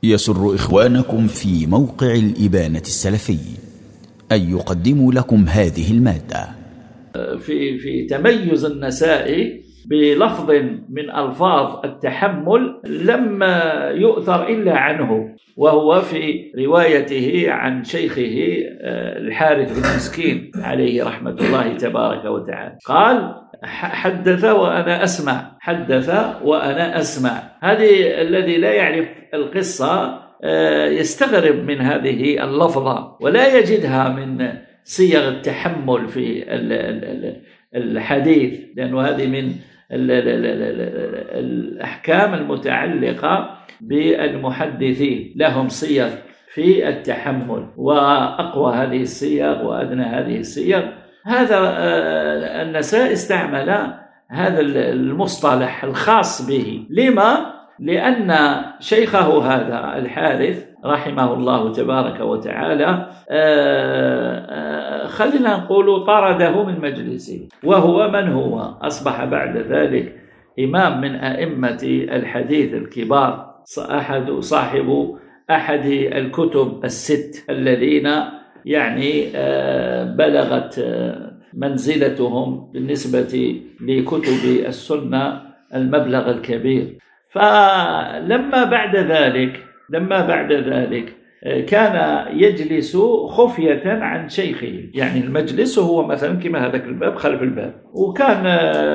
يسر إخوانكم في موقع الإبانة السلفي أن يقدموا لكم هذه المادة في تميز النسائي بلفظ من ألفاظ التحمل لم يؤثر إلا عنه، وهو في روايته عن شيخه الحارث بن مسكين عليه رحمة الله تبارك وتعالى، قال: حدث وأنا أسمع، حدث وأنا أسمع. هذه الذي لا يعرف القصة يستغرب من هذه اللفظة ولا يجدها من صيغ التحمل في الحديث، لأنه هذه من الأحكام المتعلقة بالمحدثين، لهم صيغ في التحمل، وأقوى هذه الصيغ وأدنى هذه الصيغ. هذا النسائي استعمل هذا المصطلح الخاص به. لما؟ لأن شيخه هذا الحارث رحمه الله تبارك وتعالى خلينا نقول طرده من مجلسه، وهو من هو؟ أصبح بعد ذلك إمام من أئمة الحديث الكبار، صاحب أحد الكتب الست الذين يعني بلغت منزلتهم بالنسبة لكتب السنة المبلغ الكبير. فلما بعد ذلك كان يجلس خفية عن شيخه، يعني المجلس هو مثلا كما هذاك الباب خلف الباب، وكان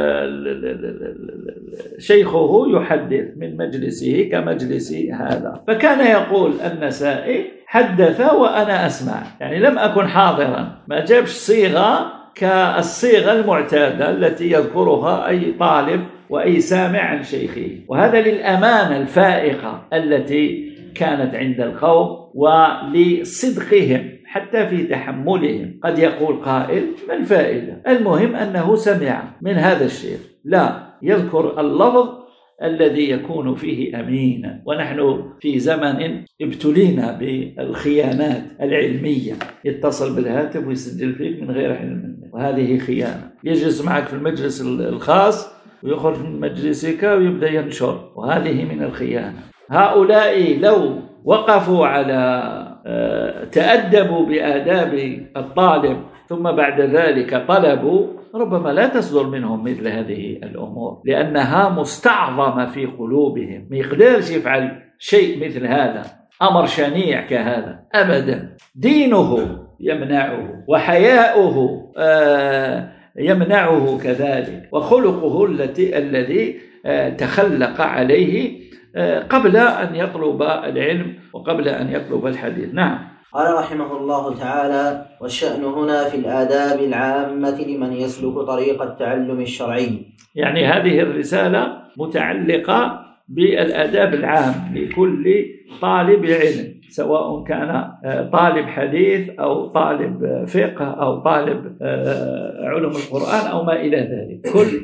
شيخه يحدث من مجلسه كمجلس هذا، فكان يقول النسائي: حدث وأنا أسمع، يعني لم أكن حاضرا، ما جابش صيغة كالصيغة المعتادة التي يذكرها أي طالب وأي سامع عن شيخه. وهذا للأمانة الفائقة التي كانت عند القوم ولصدقهم حتى في تحملهم. قد يقول قائل: ما الفائدة؟ المهم أنه سمع من هذا الشيخ، لا يذكر اللفظ الذي يكون فيه أمينا. ونحن في زمن ابتلينا بالخيانات العلمية، يتصل بالهاتف ويسجل فيك من غير علم، وهذه خيانة. يجلس معك في المجلس الخاص ويخرج من مجلسك ويبدأ ينشر، وهذه من الخيانة. هؤلاء لو وقفوا على تأدبوا بآداب الطالب ثم بعد ذلك طلبوا، ربما لا تصدر منهم مثل هذه الأمور، لأنها مستعظمة في قلوبهم. ما يقدرش يفعل شيء مثل هذا، أمر شنيع كهذا أبدا. دينه يمنعه، وحياؤه يمنعه كذلك، وخلقه الذي تخلق عليه قبل أن يطلب العلم وقبل أن يطلب الحديث. نعم. قال رحمه الله تعالى: والشأن هنا في الآداب العامة لمن يسلك طريق التعلم الشرعي. يعني هذه الرسالة متعلقة بالآداب العام لكل طالب علم، سواء كان طالب حديث أو طالب فقه أو طالب علوم القرآن أو ما إلى ذلك، كل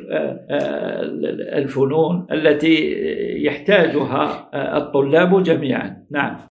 الفنون التي يحتاجها الطلاب جميعا. نعم.